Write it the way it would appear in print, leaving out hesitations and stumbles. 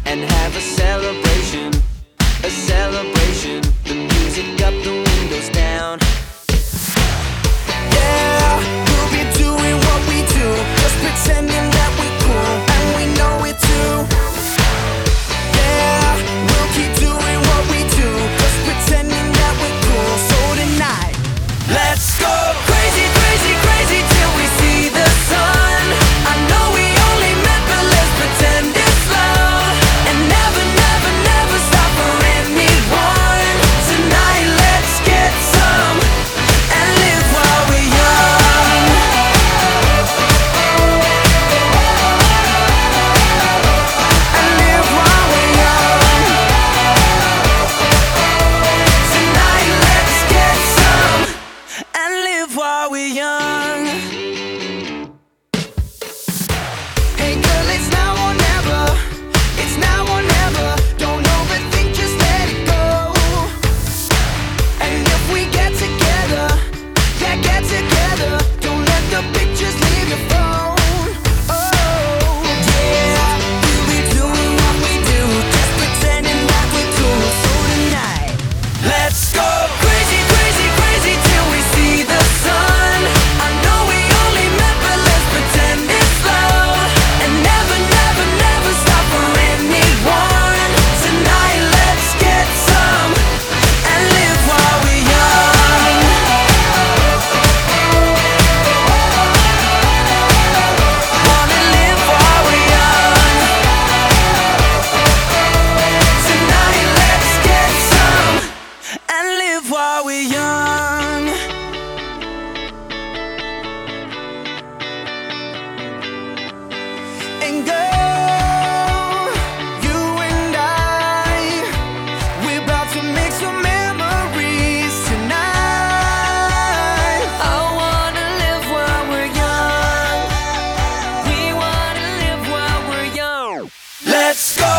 and have a celebration, a celebration. The music up, the windows down. Yeah, we'll be doing what we do, just pretending that we're cool, and we know it too. Yeah, we'll keep doing what we do, just pretending that we're cool. So tonight, let's go crazy, crazy, crazy till we see the sun. I know we only met, but let's pretend it's love, and never, never, never stop for anyone. Tonight, let's get some and live while we're young. And live while we're young. Tonight, let's get some and live while we're young. Hey girl, it's now or never. It's now or never. Don't overthink, just let it go. And if we get together, yeah, get together. Don't let the pictures leave your phone. Oh, yeah, we'll be doing what we do, just pretending that we're cool. So tonight, let's go crazy, crazy, crazy till we see the sun. I know we only met, but let's pretend it's love, and never, never, never stop for anyone. Tonight, let's get some and live while we're young. Wanna live while we're young. Tonight, let's get some and live while we're young. And girl, you and I, we're about to make some memories tonight. I wanna live while we're young. We wanna live while we're young. Let's go